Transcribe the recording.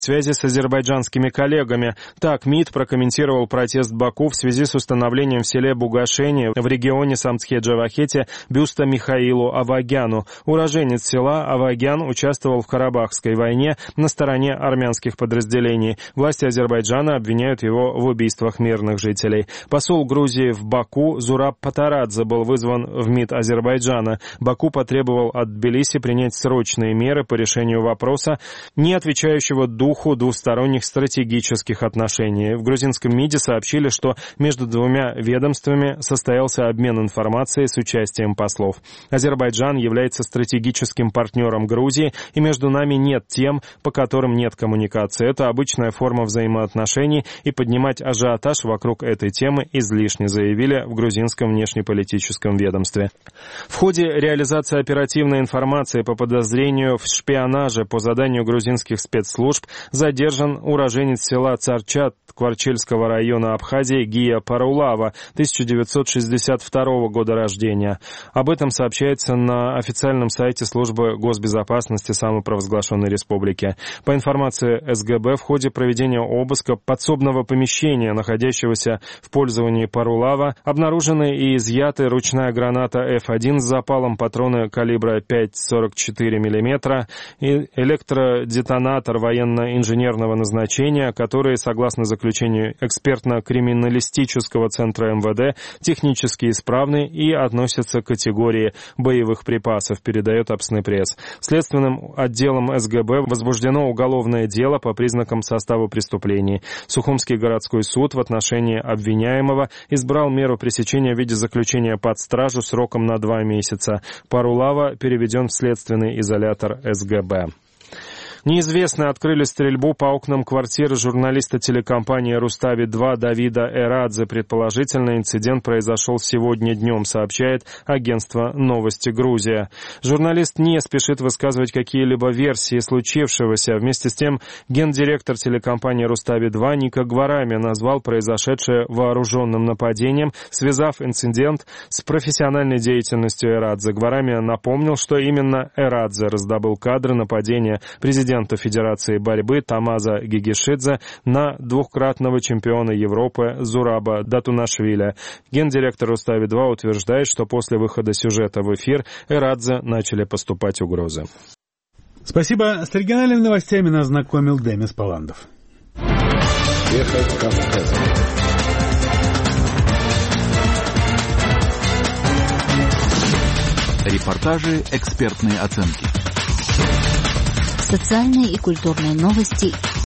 связи с азербайджанскими коллегами. Так, МИД прокомментировал протест Баку в связи с установлением в селе Бугашени в регионе Самцхе-Джавахете бюста Михаилу Авагяну. Уроженец села Авагян участвовал в Карабахской войне на стороне армянских подразделений. Власти Азербайджана обвиняют его в убийствах мирных жителей. Посол Грузии в Баку Зураб Патарадзе был вызван в МИД Азербайджана. Баку потребовал от Тбилиси принять срочные меры по решению вопроса, не отвечающего духу двусторонних стратегических отношений. В грузинском МИДе сообщили, что между двумя ведомствами состоялся обмен информацией с участием послов. Азербайджан является стратегическим партнером Грузии, и между нами нет тем, по которым нет коммуникации. Это обычная форма взаимоотношений, и поднимать ажиотаж вокруг этой темы излишне, заявили в грузинском внешнеполитическом ведомстве. В ходе реализации оперативной информации по подозрению в шпионаже по заданию грузинских спецслужб задержан уроженец села Царчат Кварчельского района Абхазии Гия Парулава, 1962 года рождения. Об этом сообщается на официальном сайте Службы госбезопасности самопровозглашенной республики. По информации СГБ, в ходе проведения обыска подсобного помещения, находящегося в пользовании Парулава, обнаружены и изъяты ручная граната F1 с запалом, патроны калибра 5,44 мм и электродетонатор военно-инженерного назначения, которые, согласно заключению экспертно-криминалистического центра МВД, технически исправны и относятся к категории боевых припасов, передает Апснепресс. Следственным отделом СГБ возбуждено уголовное дело по признакам состава преступлений. Сухумский городской суд в отношении обвиняемого избрал меру пресечения в виде заключения под стражу сроком на 2 месяца. Парулава переведен в следственный изолятор СГБ. Неизвестные открыли стрельбу по окнам квартиры журналиста телекомпании «Рустави-2» Давида Эрадзе. Предположительно, инцидент произошел сегодня днем, сообщает агентство «Новости Грузия». Журналист не спешит высказывать какие-либо версии случившегося. Вместе с тем, гендиректор телекомпании «Рустави-2» Ника Гварами назвал произошедшее вооруженным нападением, связав инцидент с профессиональной деятельностью Эрадзе. Гварами напомнил, что именно Эрадзе раздобыл кадры нападения президента Федерации борьбы Тамаза Гигишидзе на двукратного чемпиона Европы Зураба Датунашвили. Гендиректор Рустави-2 утверждает, что после выхода сюжета в эфир Эрадзе начали поступать угрозы. Спасибо. С региональными новостями нас знакомил Демис Паландов. Репортажи, экспертные оценки. Социальные и культурные новости